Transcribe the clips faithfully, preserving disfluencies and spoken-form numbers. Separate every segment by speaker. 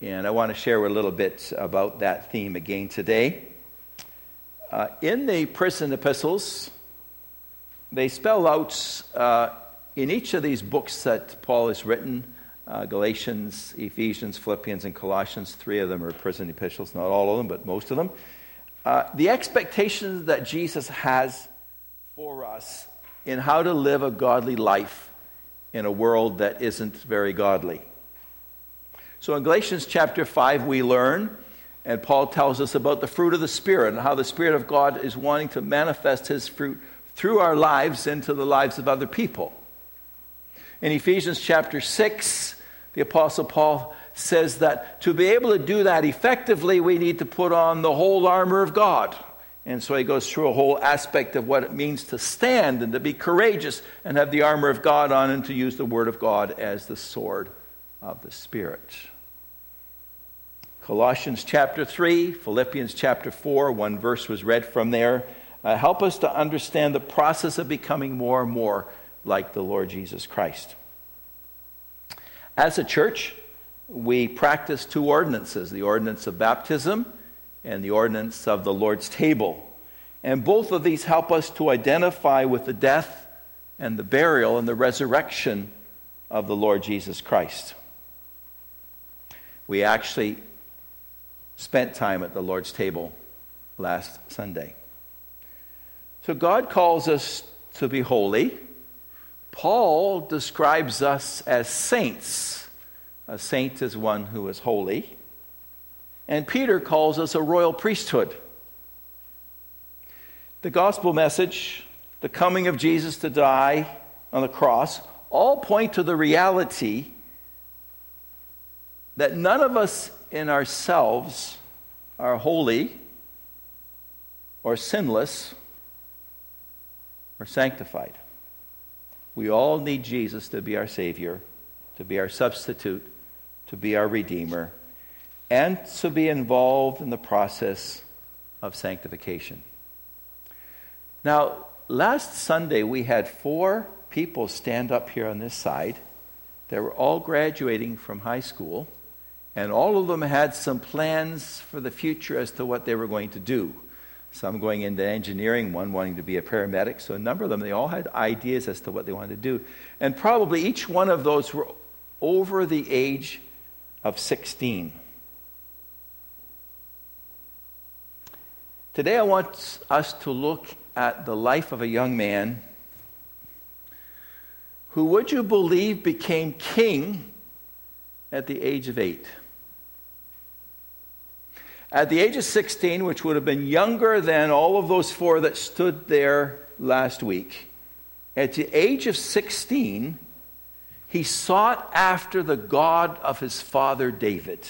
Speaker 1: And I want to share a little bit about that theme again today. Uh, in the prison epistles, they spell out uh, in each of these books that Paul has written, uh, Galatians, Ephesians, Philippians, and Colossians, three of them are prison epistles, not all of them, but most of them, uh, the expectations that Jesus has for us in how to live a godly life in a world that isn't very godly. So in Galatians chapter five, we learn, and Paul tells us about the fruit of the Spirit and how the Spirit of God is wanting to manifest His fruit through our lives into the lives of other people. In Ephesians chapter six, the Apostle Paul says that to be able to do that effectively, we need to put on the whole armor of God. And so he goes through a whole aspect of what it means to stand and to be courageous and have the armor of God on and to use the Word of God as the sword of the Spirit. Colossians chapter three, Philippians chapter four, one verse was read from there, uh, help us to understand the process of becoming more and more like the Lord Jesus Christ. As a church, we practice two ordinances, the ordinance of baptism and the ordinance of the Lord's table. And both of these help us to identify with the death and the burial and the resurrection of the Lord Jesus Christ. We actually spent time at the Lord's table last Sunday. So God calls us to be holy. Paul describes us as saints. A saint is one who is holy. And Peter calls us a royal priesthood. The gospel message, the coming of Jesus to die on the cross, all point to the reality that none of us in ourselves are holy or sinless or sanctified. We all need Jesus to be our Savior, to be our substitute, to be our Redeemer, and to be involved in the process of sanctification. Now, last Sunday we had four people stand up here on this side. They were all graduating from high school, and all of them had some plans for the future as to what they were going to do. Some going into engineering, one wanting to be a paramedic. So a number of them, they all had ideas as to what they wanted to do. And probably each one of those were over the age of sixteen. Today I want us to look at the life of a young man who, would you believe, became king at the age of eight. At the age of sixteen, which would have been younger than all of those four that stood there last week, at the age of sixteen, he sought after the God of his father David.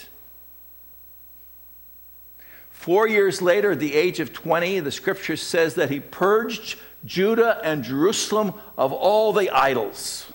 Speaker 1: Four years later, at the age of twenty, the scripture says that he purged Judah and Jerusalem of all the idols.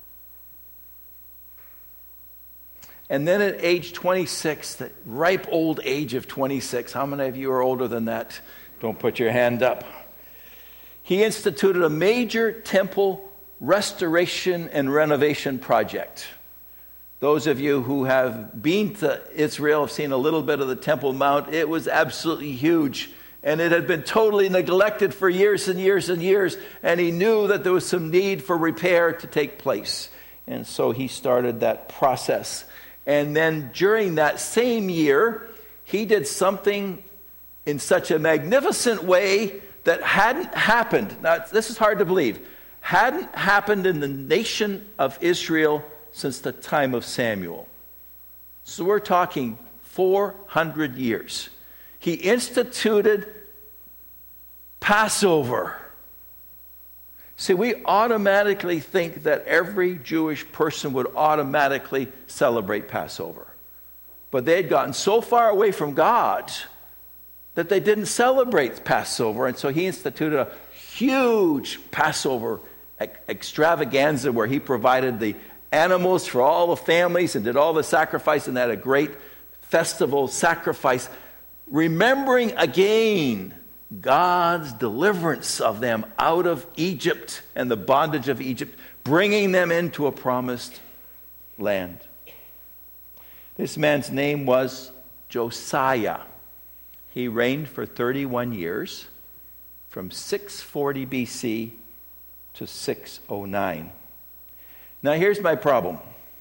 Speaker 1: And then at age twenty-six, the ripe old age of twenty-six, how many of you are older than that? Don't put your hand up. He instituted a major temple restoration and renovation project. Those of you who have been to Israel have seen a little bit of the Temple Mount. It was absolutely huge, and it had been totally neglected for years and years and years, and he knew that there was some need for repair to take place. And so he started that process. And then during that same year, he did something in such a magnificent way that hadn't happened. Now, this is hard to believe. Hadn't happened in the nation of Israel since the time of Samuel. So we're talking four hundred years. He instituted Passover. See, we automatically think that every Jewish person would automatically celebrate Passover. But they had gotten so far away from God that they didn't celebrate Passover. And so he instituted a huge Passover extravaganza where he provided the animals for all the families and did all the sacrifice, and had a great festival sacrifice, remembering again God's deliverance of them out of Egypt and the bondage of Egypt, bringing them into a promised land. This man's name was Josiah. He reigned for thirty-one years, from six forty B C to six oh nine. Now here's my problem.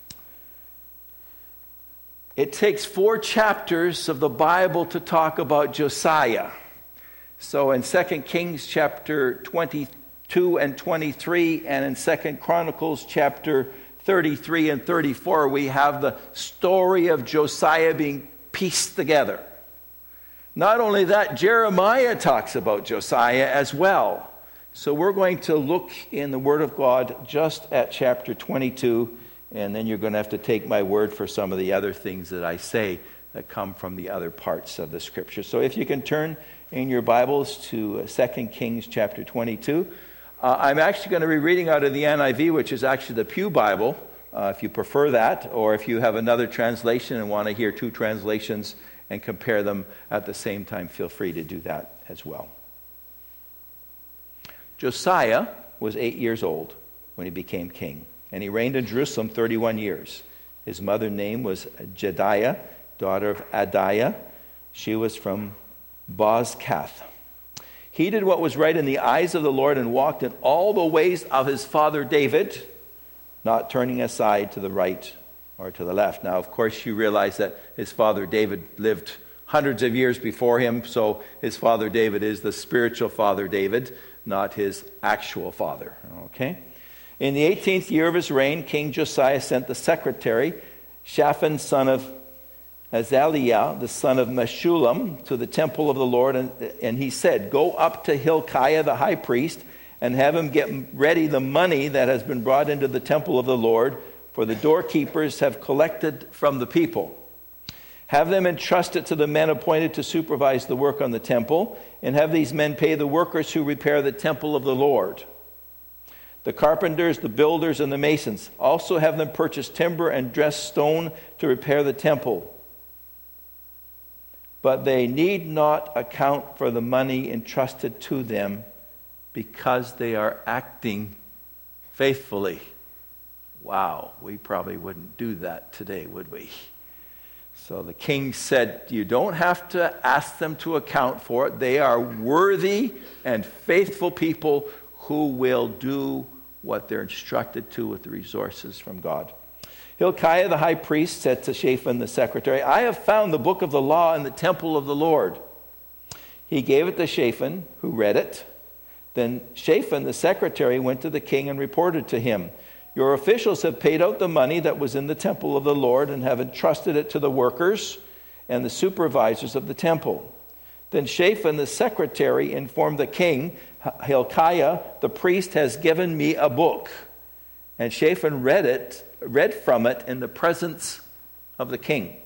Speaker 1: It takes four chapters of the Bible to talk about Josiah. So in Second Kings chapter twenty-two and twenty-three, and in Second Chronicles chapter thirty-three and thirty-four, we have the story of Josiah being pieced together. Not only that, Jeremiah talks about Josiah as well. So we're going to look in the Word of God just at chapter twenty-two, and then you're going to have to take my word for some of the other things that I say that come from the other parts of the Scripture. So if you can turn in your Bibles to Second Kings chapter twenty-two. Uh, I'm actually going to be reading out of the N I V, which is actually the Pew Bible, uh, if you prefer that, or if you have another translation and want to hear two translations and compare them at the same time, feel free to do that as well. Josiah was eight years old when he became king, and he reigned in Jerusalem thirty-one years. His mother's name was Jediah, daughter of Adiah. She was from Bozkath. He did what was right in the eyes of the Lord and walked in all the ways of his father David, not turning aside to the right or to the left. Now, of course, you realize that his father David lived hundreds of years before him, so his father David is the spiritual father David, not his actual father. Okay? In the eighteenth year of his reign, King Josiah sent the secretary, Shaphan, son of Azaliah, the son of Meshullam, to the temple of the Lord, and, and he said, "Go up to Hilkiah the high priest, and have him get ready the money that has been brought into the temple of the Lord, for the doorkeepers have collected from the people. Have them entrust it to the men appointed to supervise the work on the temple, and have these men pay the workers who repair the temple of the Lord, the carpenters, the builders, and the masons. Also have them purchase timber and dress stone to repair the temple. But they need not account for the money entrusted to them, because they are acting faithfully." Wow, we probably wouldn't do that today, would we? So the king said, you don't have to ask them to account for it. They are worthy and faithful people who will do what they're instructed to with the resources from God. Hilkiah the high priest said to Shaphan the secretary, "I have found the book of the law in the temple of the Lord." He gave it to Shaphan, who read it. Then Shaphan the secretary went to the king and reported to him, "Your officials have paid out the money that was in the temple of the Lord and have entrusted it to the workers and the supervisors of the temple." Then Shaphan the secretary informed the king, "Hilkiah the priest has given me a book." And Shaphan read it, read from it in the presence of the king.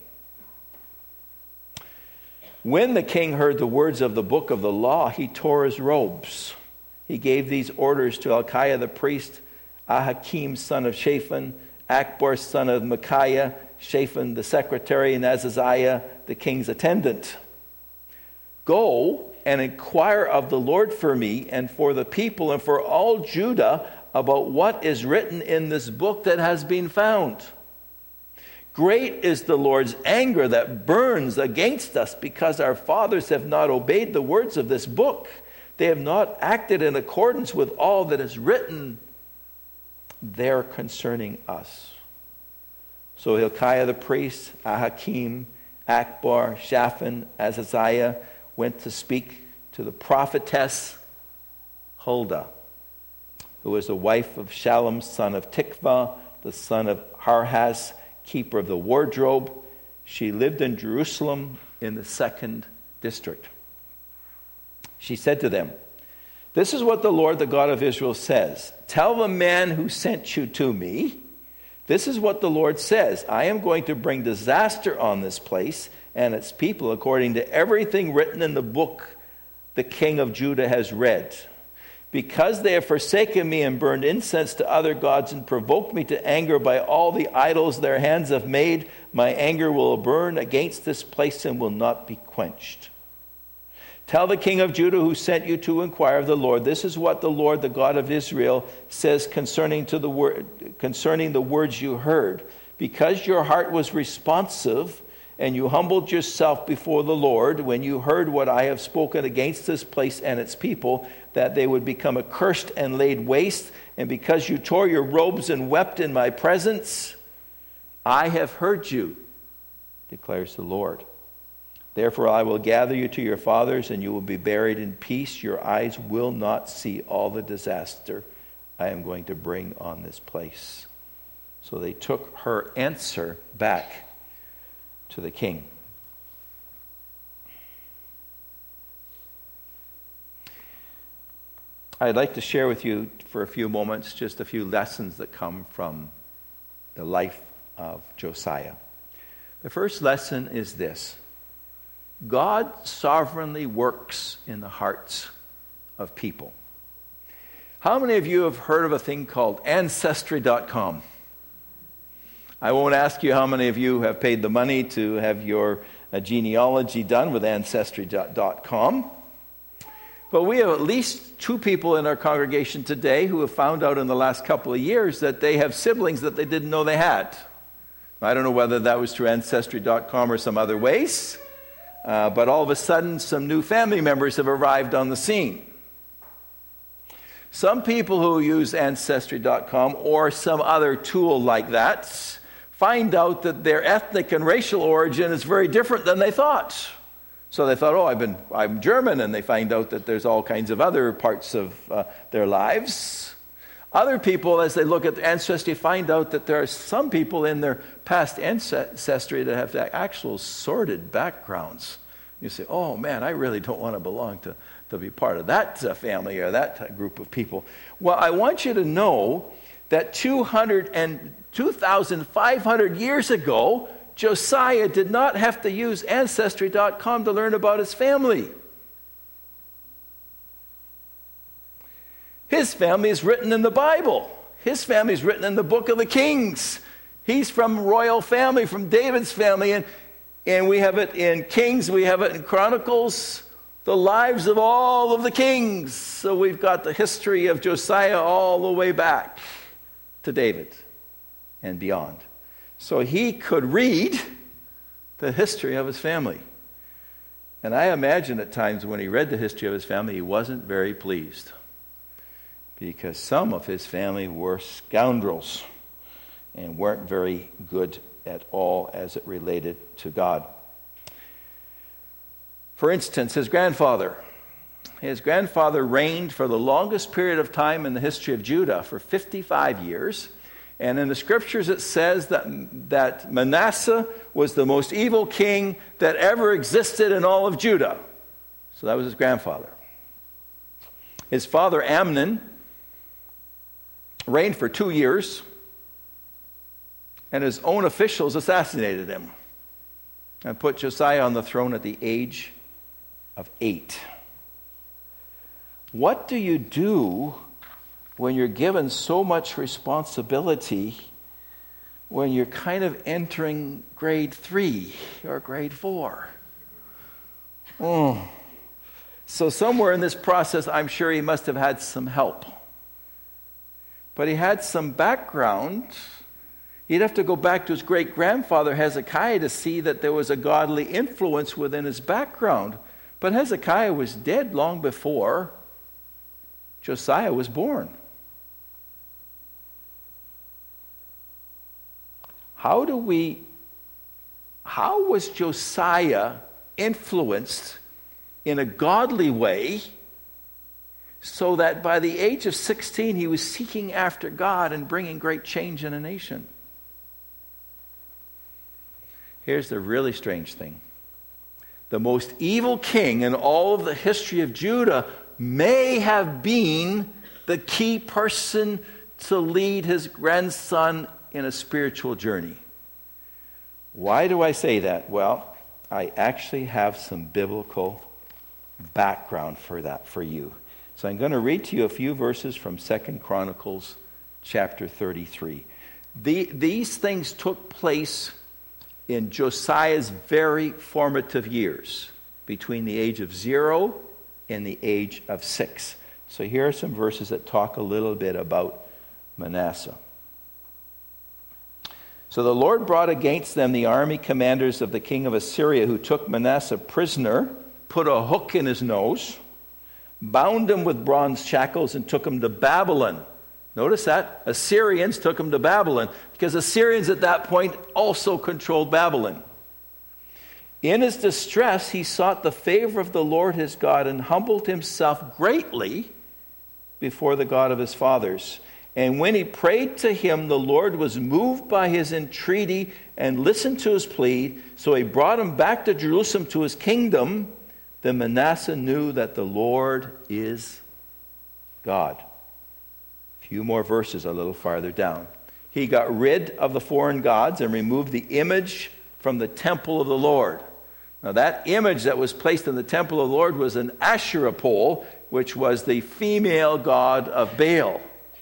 Speaker 1: When the king heard the words of the book of the law, he tore his robes. He gave these orders to Hilkiah the priest, Ahakim son of Shaphan, Akbor son of Micaiah, Shaphan the secretary, and Azaziah the king's attendant. "Go and inquire of the Lord for me and for the people and for all Judah about what is written in this book that has been found. Great is the Lord's anger that burns against us, because our fathers have not obeyed the words of this book. They have not acted in accordance with all that is written there concerning us." So Hilkiah the priest, Ahakim, Akbor, Shaphan, Azaziah went to speak to the prophetess Huldah, who was the wife of Shallum, son of Tikvah, the son of Harhas, keeper of the wardrobe. She lived in Jerusalem in the second district. She said to them, "This is what the Lord, the God of Israel, says. Tell the man who sent you to me, this is what the Lord says. I am going to bring disaster on this place and its people according to everything written in the book the king of Judah has read. Because they have forsaken me and burned incense to other gods and provoked me to anger by all the idols their hands have made, my anger will burn against this place and will not be quenched. Tell the king of Judah who sent you to inquire of the Lord, this is what the Lord, the God of Israel, says concerning to the word, concerning the words you heard. because your heart was responsive and you humbled yourself before the Lord when you heard what I have spoken against this place and its people, that they would become accursed and laid waste, and because you tore your robes and wept in my presence, I have heard you, declares the Lord. Therefore I will gather you to your fathers, and you will be buried in peace. Your eyes will not see all the disaster I am going to bring on this place. So they took her answer back to the king. I'd like to share with you for a few moments just a few lessons that come from the life of Josiah. The first lesson is this: God sovereignly works in the hearts of people. How many of you have heard of a thing called Ancestry dot com? I won't ask you how many of you have paid the money to have your uh, genealogy done with Ancestry dot com. But we have at least two people in our congregation today who have found out in the last couple of years that they have siblings that they didn't know they had. I don't know whether that was through Ancestry dot com or some other ways, uh, but all of a sudden some new family members have arrived on the scene. Some people who use Ancestry dot com or some other tool like that find out that their ethnic and racial origin is very different than they thought. So they thought, oh, I've been, I'm German, and they find out that there's all kinds of other parts of uh, their lives. Other people, as they look at ancestry, find out that there are some people in their past ancestry that have actual sordid backgrounds. You say, oh man, I really don't want to belong to, to be part of that uh, family or that group of people. Well, I want you to know that two hundred and two thousand five hundred years ago, Josiah did not have to use Ancestry dot com to learn about his family. His family is written in the Bible. His family is written in the book of the Kings. He's from royal family, from David's family, and, and we have it in Kings, we have it in Chronicles, the lives of all of the kings. So we've got the history of Josiah all the way back to David and beyond. So he could read the history of his family. And I imagine at times when he read the history of his family, he wasn't very pleased, because some of his family were scoundrels and weren't very good at all as it related to God. For instance, his grandfather. His grandfather reigned for the longest period of time in the history of Judah, for fifty-five years. And in the scriptures it says that, that Manasseh was the most evil king that ever existed in all of Judah. So that was his grandfather. His father Amnon reigned for two years, and his own officials assassinated him and put Josiah on the throne at the age of eight. What do you do when you're given so much responsibility, when you're kind of entering grade three or grade four? Oh. So somewhere in this process, I'm sure he must have had some help. But he had some background. He'd have to go back to his great-grandfather Hezekiah to see that there was a godly influence within his background. But Hezekiah was dead long before Josiah was born. How do we, how was Josiah influenced in a godly way so that by the age of sixteen he was seeking after God and bringing great change in a nation? Here's the really strange thing. The most evil king in all of the history of Judah may have been the key person to lead his grandson in a spiritual journey. Why do I say that? Well, I actually have some biblical background for that for you. So I'm going to read to you a few verses from Second Chronicles chapter thirty-three. The, these things took place in Josiah's very formative years, between the age of zero and the age of six. So here are some verses that talk a little bit about Manasseh. So the Lord brought against them the army commanders of the king of Assyria, who took Manasseh prisoner, put a hook in his nose, bound him with bronze shackles, and took him to Babylon. Notice that. Assyrians took him to Babylon, because Assyrians at that point also controlled Babylon. In his distress, he sought the favor of the Lord his God and humbled himself greatly before the God of his fathers. And when he prayed to him, the Lord was moved by his entreaty and listened to his plea. So he brought him back to Jerusalem to his kingdom. Then Manasseh knew that the Lord is God. A few more verses a little farther down. He got rid of the foreign gods and removed the image from the temple of the Lord. Now that image that was placed in the temple of the Lord was an Asherah pole, which was the female god of Baal.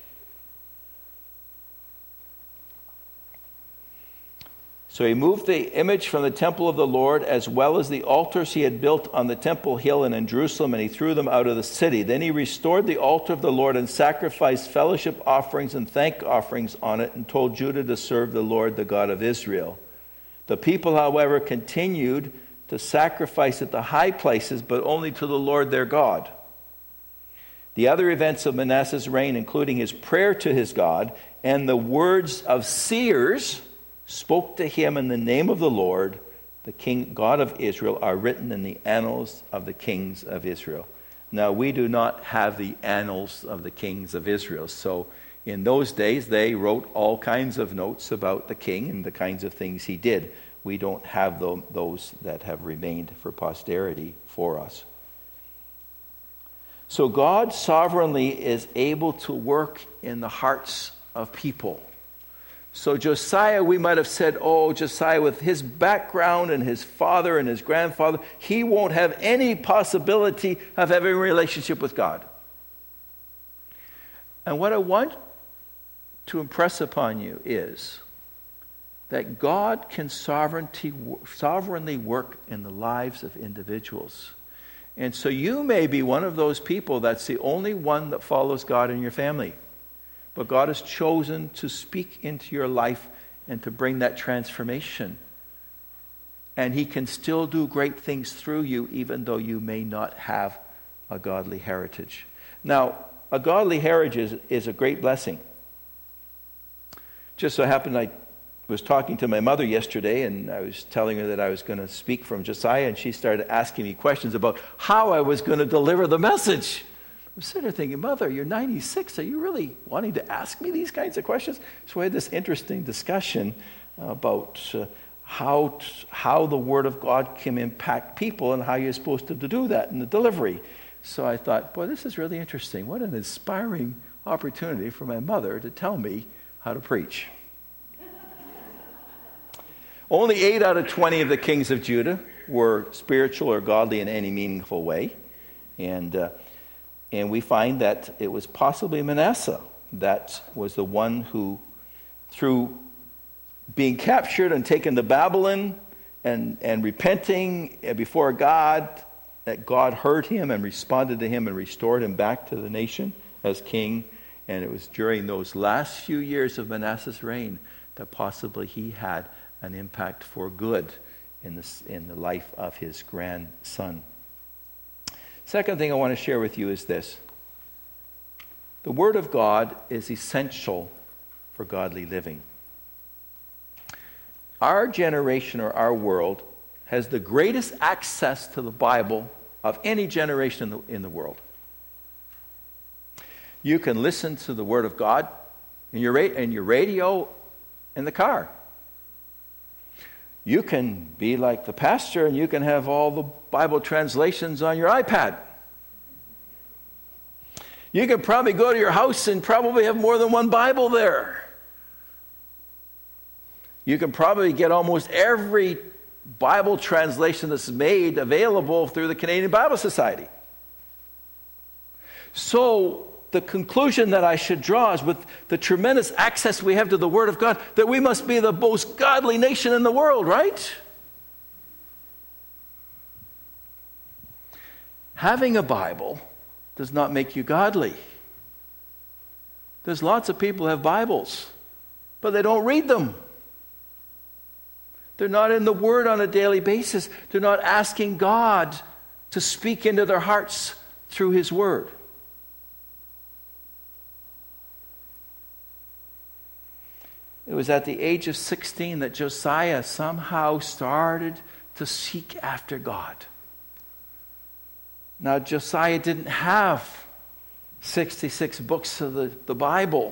Speaker 1: So he moved the image from the temple of the Lord, as well as the altars he had built on the temple hill and in Jerusalem, and he threw them out of the city. Then he restored the altar of the Lord and sacrificed fellowship offerings and thank offerings on it, and told Judah to serve the Lord, the God of Israel. The people, however, continued to sacrifice at the high places, but only to the Lord their God. The other events of Manasseh's reign, including his prayer to his God and the words of seers spoke to him in the name of the Lord, the King God of Israel, are written in the annals of the kings of Israel. Now, we do not have the annals of the kings of Israel. So in those days, they wrote all kinds of notes about the king and the kinds of things he did. We don't have those that have remained for posterity for us. So God sovereignly is able to work in the hearts of people. So Josiah, we might have said, oh, Josiah with his background and his father and his grandfather, he won't have any possibility of having a relationship with God. And what I want to impress upon you is that God can sovereignty, sovereignly work in the lives of individuals. And so you may be one of those people that's the only one that follows God in your family. But God has chosen to speak into your life and to bring that transformation. And he can still do great things through you, even though you may not have a godly heritage. Now, a godly heritage is, is a great blessing. Just so happened I was talking to my mother yesterday, and I was telling her that I was going to speak from Josiah, and she started asking me questions about how I was going to deliver the message. I'm sitting there thinking, Mother, you're ninety-six. Are you really wanting to ask me these kinds of questions? So we had this interesting discussion about uh, how, how the Word of God can impact people and how you're supposed to do that in the delivery. So I thought, boy, this is really interesting. What an inspiring opportunity for my mother to tell me how to preach. Only eight out of twenty of the kings of Judah were spiritual or godly in any meaningful way. And uh, And we find that it was possibly Manasseh that was the one who, through being captured and taken to Babylon and, and repenting before God, that God heard him and responded to him and restored him back to the nation as king. And it was during those last few years of Manasseh's reign that possibly he had an impact for good in, this, in the life of his grandson. Second thing I want to share with you is this. The Word of God is essential for godly living. Our generation or our world has the greatest access to the Bible of any generation in the, in the world. You can listen to the Word of God in your, in your radio in the car. You can be like the pastor and you can have all the Bible translations on your iPad. You can probably go to your house and probably have more than one Bible there. You can probably get almost every Bible translation that's made available through the Canadian Bible Society. So the conclusion that I should draw is, with the tremendous access we have to the Word of God, that we must be the most godly nation in the world, right? Having a Bible does not make you godly. There's lots of people who have Bibles, but they don't read them. They're not in the Word on a daily basis. They're not asking God to speak into their hearts through His Word. It was at the age of sixteen that Josiah somehow started to seek after God. Now, Josiah didn't have sixty-six books of the, the Bible.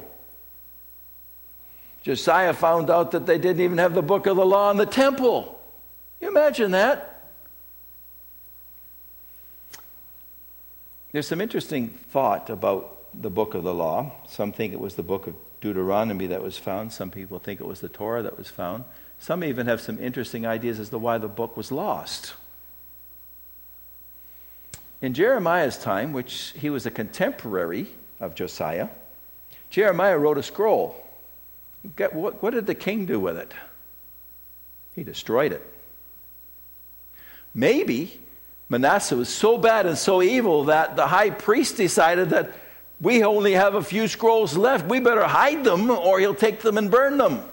Speaker 1: Josiah found out that they didn't even have the book of the law in the temple. Can you imagine that? There's some interesting thought about the book of the law. Some think it was the book of Deuteronomy that was found. Some people think it was the Torah that was found. Some even have some interesting ideas as to why the book was lost. In Jeremiah's time, which he was a contemporary of Josiah, Jeremiah wrote a scroll. What, what did the king do with it? He destroyed it. Maybe Manasseh was so bad and so evil that the high priest decided that we only have a few scrolls left. We better hide them or he'll take them and burn them.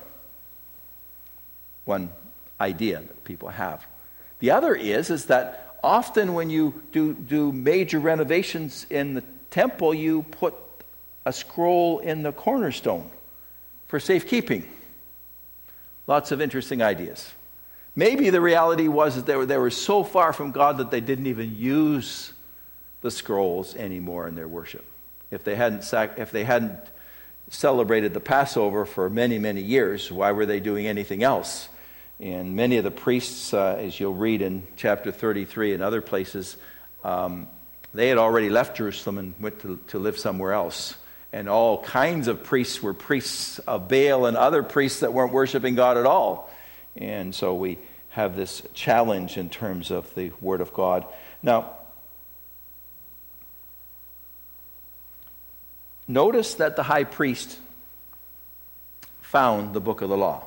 Speaker 1: One idea that people have. The other is, is that often when you do, do major renovations in the temple, you put a scroll in the cornerstone for safekeeping. Lots of interesting ideas. Maybe the reality was that they were, they were so far from God that they didn't even use the scrolls anymore in their worship. If they hadn't sac- if they hadn't celebrated the Passover for many, many years, why were they doing anything else? And many of the priests, uh, as you'll read in chapter thirty-three and other places, um, they had already left Jerusalem and went to, to live somewhere else. And all kinds of priests were priests of Baal and other priests that weren't worshiping God at all. And so we have this challenge in terms of the Word of God. Now, notice that the high priest found the book of the law.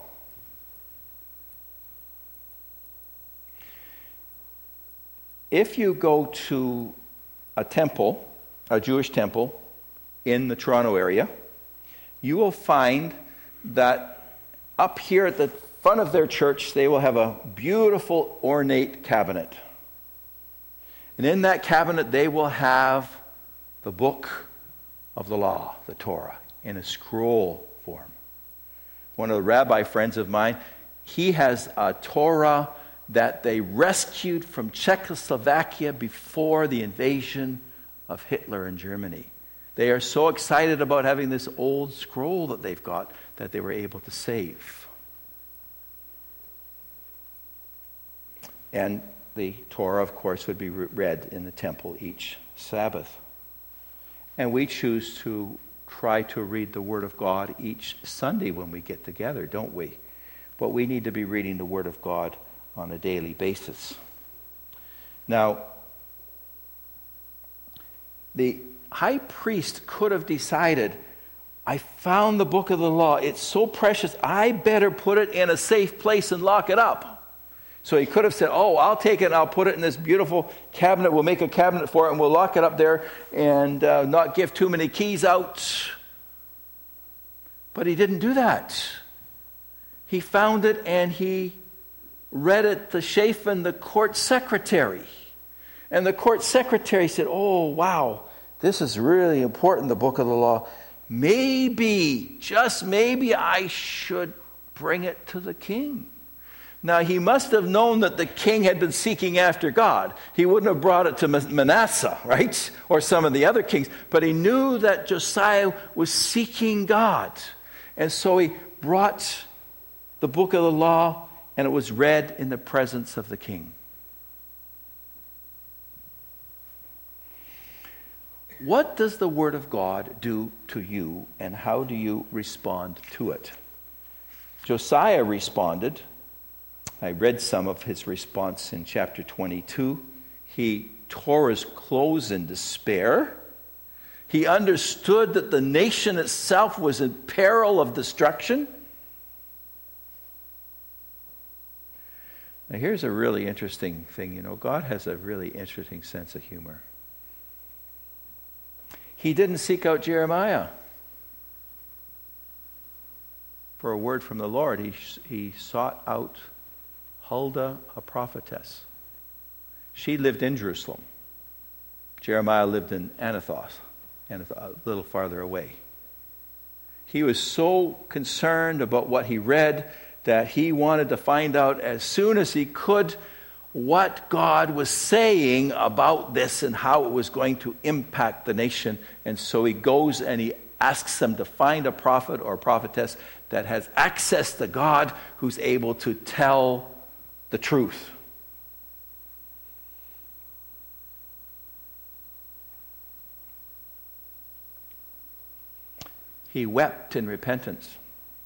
Speaker 1: If you go to a temple, a Jewish temple, in the Toronto area, you will find that up here at the front of their church, they will have a beautiful ornate cabinet. And in that cabinet, they will have the book of the law, the Torah, in a scroll form. One of the rabbi friends of mine, he has a Torah that they rescued from Czechoslovakia before the invasion of Hitler in Germany. They are so excited about having this old scroll that they've got that they were able to save. And the Torah, of course, would be read in the temple each Sabbath. And we choose to try to read the Word of God each Sunday when we get together, don't we? But we need to be reading the Word of God on a daily basis. Now, the high priest could have decided, I found the book of the law. It's so precious, I better put it in a safe place and lock it up. So he could have said, oh, I'll take it and I'll put it in this beautiful cabinet. We'll make a cabinet for it and we'll lock it up there and uh, not give too many keys out. But he didn't do that. He found it and he read it to Shaphan, the court secretary. And the court secretary said, oh, wow, this is really important, the book of the law. Maybe, just maybe, I should bring it to the king. Now, he must have known that the king had been seeking after God. He wouldn't have brought it to Manasseh, right? Or some of the other kings. But he knew that Josiah was seeking God. And so he brought the book of the law, and it was read in the presence of the king. What does the Word of God do to you, and how do you respond to it? Josiah responded. I read some of his response in chapter twenty-two. He tore his clothes in despair. He understood that the nation itself was in peril of destruction. Now, here's a really interesting thing. You know, God has a really interesting sense of humor. He didn't seek out Jeremiah for a word from the Lord. He, he sought out Huldah, a prophetess. She lived in Jerusalem. Jeremiah lived in Anathoth, Anathoth, a little farther away. He was so concerned about what he read that he wanted to find out as soon as he could what God was saying about this and how it was going to impact the nation. And so he goes and he asks them to find a prophet or a prophetess that has access to God, who's able to tell the truth. He wept in repentance.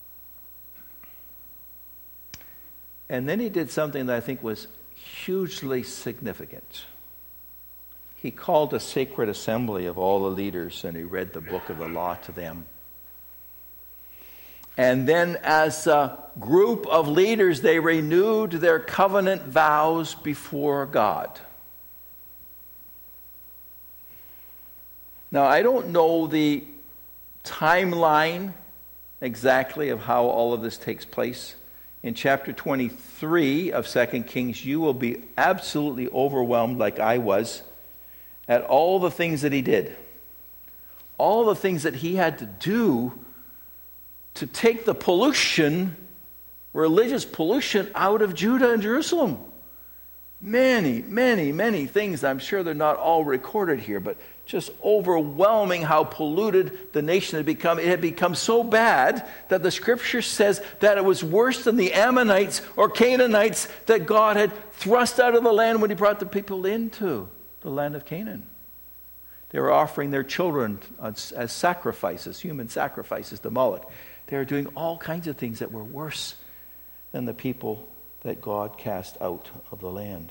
Speaker 1: And then he did something that I think was hugely significant. He called a sacred assembly of all the leaders and he read the book of the law to them. And then as a group of leaders, they renewed their covenant vows before God. Now, I don't know the timeline exactly of how all of this takes place. In chapter twenty-three of Second Kings, you will be absolutely overwhelmed like I was at all the things that he did. All the things that he had to do to take the pollution, religious pollution, out of Judah and Jerusalem. Many, many, many things. I'm sure they're not all recorded here, but just overwhelming how polluted the nation had become. It had become so bad that the scripture says that it was worse than the Ammonites or Canaanites that God had thrust out of the land when he brought the people into the land of Canaan. They were offering their children as, as sacrifices, human sacrifices to Moloch. They were doing all kinds of things that were worse than the people that God cast out of the land.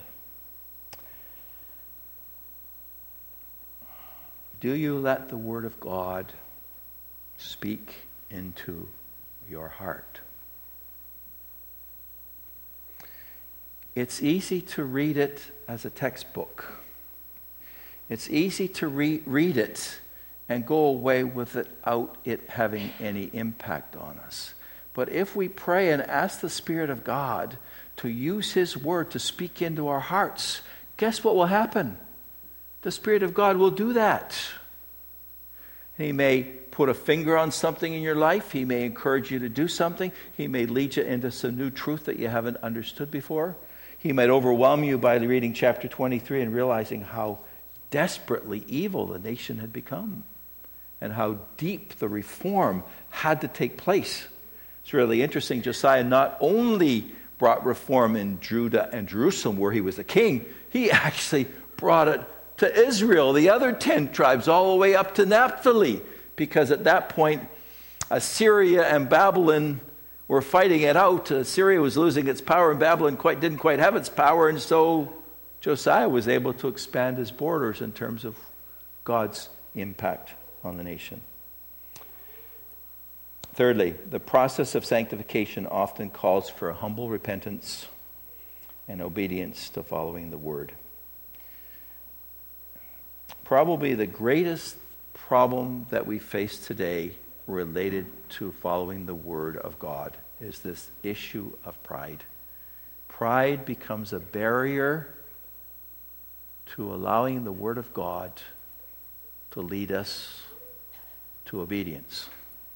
Speaker 1: Do you let the word of God speak into your heart? It's easy to read it as a textbook. It's easy to re- read it and go away without it having any impact on us. But if we pray and ask the Spirit of God to use his word to speak into our hearts, guess what will happen? The Spirit of God will do that. He may put a finger on something in your life. He may encourage you to do something. He may lead you into some new truth that you haven't understood before. He might overwhelm you by reading chapter twenty-three and realizing how desperately evil the nation had become and how deep the reform had to take place. It's really interesting. Josiah not only brought reform in Judah and Jerusalem where he was a king, he actually brought it to Israel, the other ten tribes, all the way up to Naphtali, because at that point Assyria and Babylon were fighting it out. Assyria was losing its power and Babylon quite didn't quite have its power, and so Josiah was able to expand his borders in terms of God's impact on the nation. Thirdly, the process of sanctification often calls for a humble repentance and obedience to following the word. Probably the greatest problem that we face today related to following the word of God is this issue of pride. Pride becomes a barrier to allowing the word of God to lead us to obedience.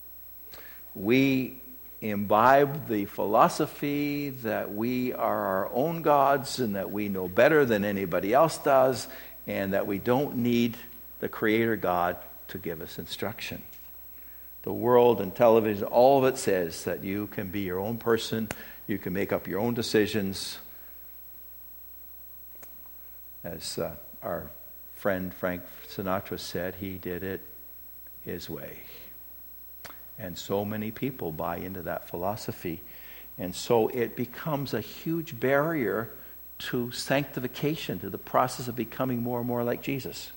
Speaker 1: We imbibe the philosophy that we are our own gods and that we know better than anybody else does, and that we don't need the Creator God to give us instruction. The world and television, all of it says that you can be your own person, you can make up your own decisions. As uh, our friend Frank Sinatra said, he did it his way. And so many people buy into that philosophy. And so it becomes a huge barrier to sanctification, to the process of becoming more and more like Jesus.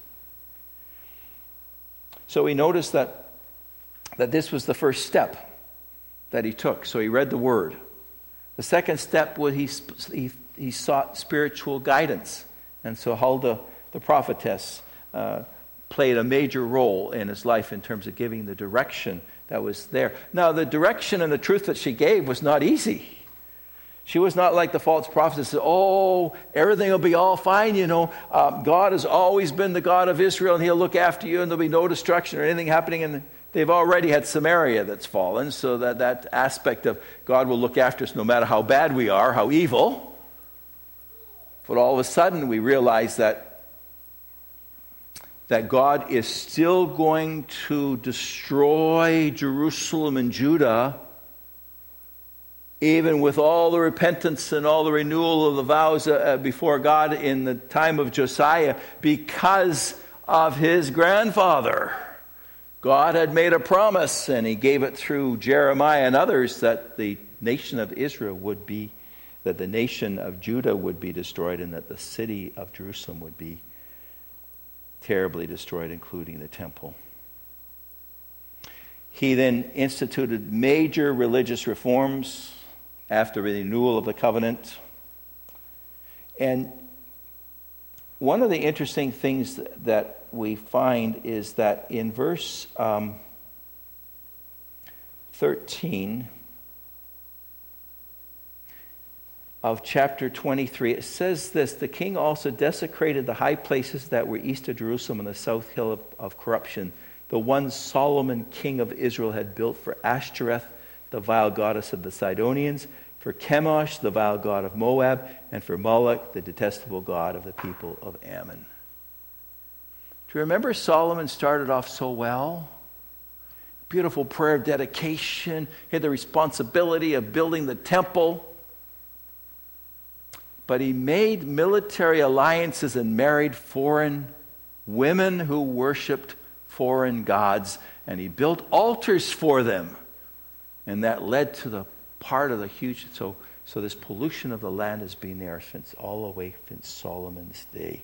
Speaker 1: So we notice that, that this was the first step that he took. So he read the word. The second step was he, he, he sought spiritual guidance. And so Huldah, the prophetess, uh, played a major role in his life in terms of giving the direction that was there. Now, the direction and the truth that she gave was not easy. She was not like the false prophets that said, oh, everything will be all fine, you know. Uh, God has always been the God of Israel, and he'll look after you, and there'll be no destruction or anything happening. And they've already had Samaria that's fallen, so that, that aspect of God will look after us no matter how bad we are, how evil. But all of a sudden we realize that, that God is still going to destroy Jerusalem and Judah, even with all the repentance and all the renewal of the vows uh, before God in the time of Josiah, because of his grandfather. God had made a promise, and he gave it through Jeremiah and others, that the nation of Israel would be, that the nation of Judah would be destroyed, and that the city of Jerusalem would be terribly destroyed, including the temple. He then instituted major religious reforms after the renewal of the covenant. And one of the interesting things that we find is that in verse um, thirteen of chapter twenty-three, it says this: the king also desecrated the high places that were east of Jerusalem and the south hill of, of corruption, the one Solomon, king of Israel, had built for Ashtoreth, the vile goddess of the Sidonians, for Chemosh, the vile god of Moab, and for Moloch, the detestable god of the people of Ammon. Do you remember Solomon started off so well? Beautiful prayer of dedication. He had the responsibility of building the temple. But he made military alliances and married foreign women who worshipped foreign gods. And he built altars for them. And that led to the part of the huge... So, so this pollution of the land has been there since all the way since Solomon's day.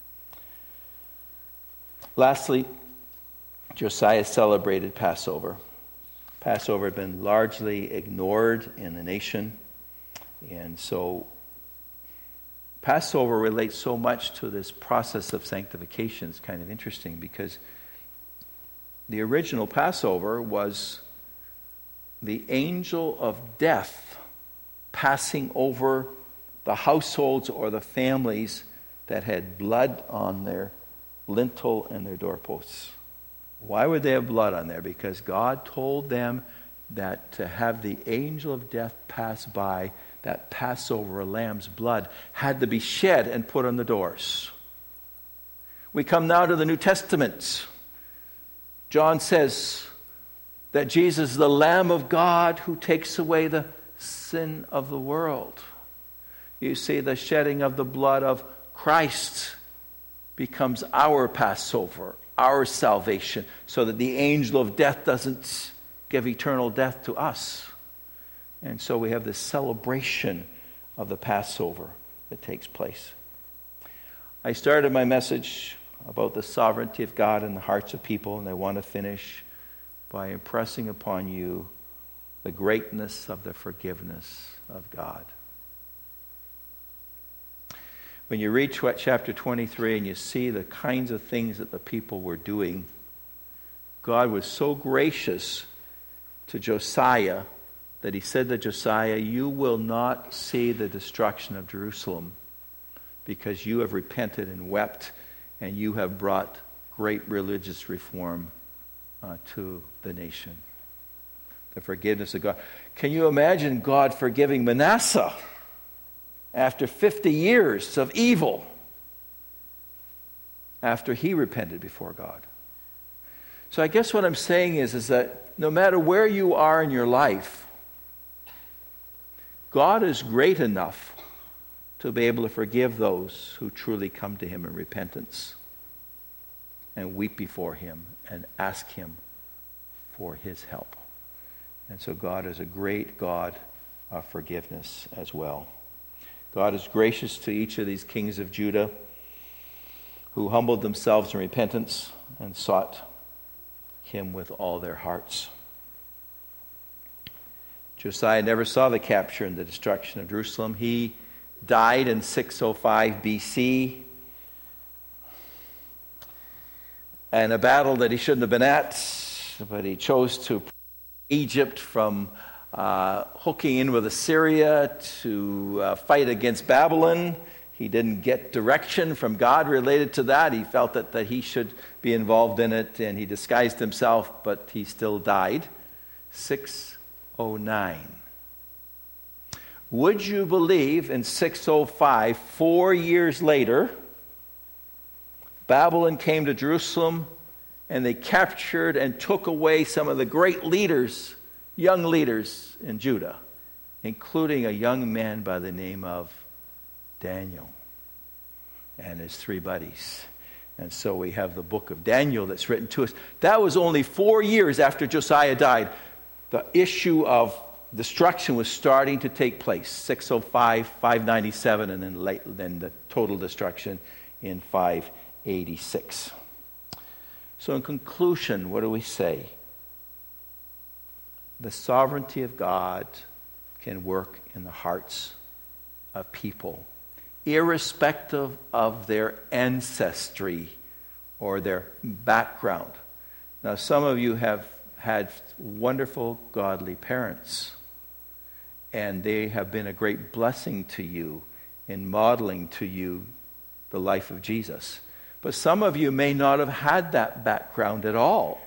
Speaker 1: Lastly, Josiah celebrated Passover. Passover had been largely ignored in the nation. And so Passover relates so much to this process of sanctification. It's kind of interesting because the original Passover was the angel of death passing over the households or the families that had blood on their lintel and their doorposts. Why would they have blood on there? Because God told them that to have the angel of death pass by, that Passover lamb's blood had to be shed and put on the doors. We come now to the New Testament. John says that Jesus is the Lamb of God who takes away the sin of the world. You see, the shedding of the blood of Christ becomes our Passover, our salvation, so that the angel of death doesn't give eternal death to us. And so we have this celebration of the Passover that takes place. I started my message about the sovereignty of God in the hearts of people, and I want to finish by impressing upon you the greatness of the forgiveness of God. When you read chapter twenty-three and you see the kinds of things that the people were doing, God was so gracious to Josiah that he said to Josiah, you will not see the destruction of Jerusalem because you have repented and wept and you have brought great religious reform uh, to the nation. The forgiveness of God. Can you imagine God forgiving Manasseh after fifty years of evil, after he repented before God? So I guess what I'm saying is, is that no matter where you are in your life, God is great enough to be able to forgive those who truly come to him in repentance and weep before him and ask him for his help. And so God is a great God of forgiveness as well. God is gracious to each of these kings of Judah who humbled themselves in repentance and sought him with all their hearts. Josiah never saw the capture and the destruction of Jerusalem. He died in six oh five B C in a battle that he shouldn't have been at, but he chose to Egypt from uh, hooking in with Assyria to uh, fight against Babylon. He didn't get direction from God related to that. He felt that, that he should be involved in it, and he disguised himself, but he still died. six oh nine. Would you believe in six oh five, four years later, Babylon came to Jerusalem, and they captured and took away some of the great leaders, young leaders in Judah, including a young man by the name of Daniel and his three buddies. And so we have the book of Daniel that's written to us. That was only four years after Josiah died. The issue of destruction was starting to take place. six oh five, five ninety-seven, and then, late, then the total destruction in five eighty-six. So in conclusion, what do we say? The sovereignty of God can work in the hearts of people, irrespective of their ancestry or their background. Now, some of you have had wonderful, godly parents, and they have been a great blessing to you in modeling to you the life of Jesus. But some of you may not have had that background at all.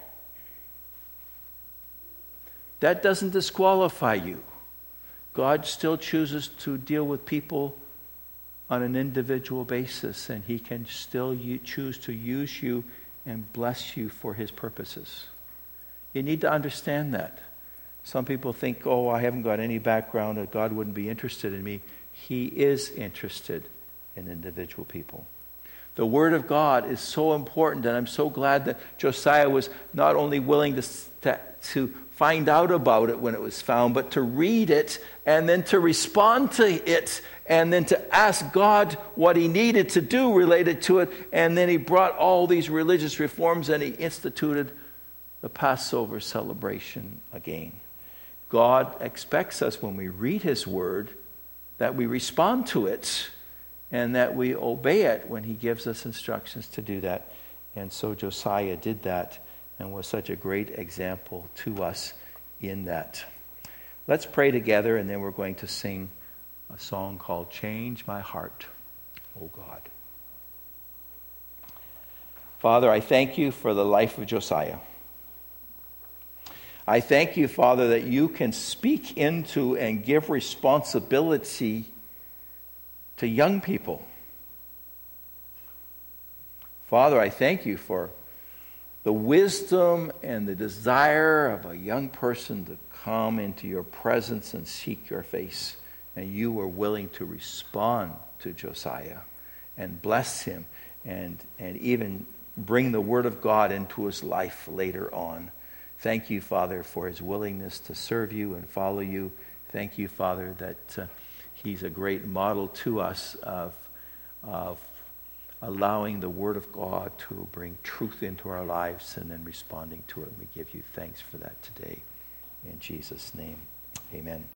Speaker 1: That doesn't disqualify you. God still chooses to deal with people on an individual basis, and he can still u- choose to use you and bless you for his purposes. You need to understand that. Some people think, oh, I haven't got any background, that God wouldn't be interested in me. He is interested in individual people. The Word of God is so important, and I'm so glad that Josiah was not only willing to, to, to find out about it when it was found, but to read it and then to respond to it and then to ask God what he needed to do related to it. And then he brought all these religious reforms and he instituted the Passover celebration again. God expects us when we read his word that we respond to it and that we obey it when he gives us instructions to do that. And so Josiah did that and was such a great example to us in that. Let's pray together, and then we're going to sing a song called Change My Heart, O God. Father, I thank you for the life of Josiah. I thank you, Father, that you can speak into and give responsibility to young people. Father, I thank you for the wisdom and the desire of a young person to come into your presence and seek your face. And you were willing to respond to Josiah and bless him and, and even bring the word of God into his life later on. Thank you, Father, for his willingness to serve you and follow you. Thank you, Father, that uh, he's a great model to us of, of allowing the word of God to bring truth into our lives and then responding to it. We give you thanks for that today. In Jesus' name, amen.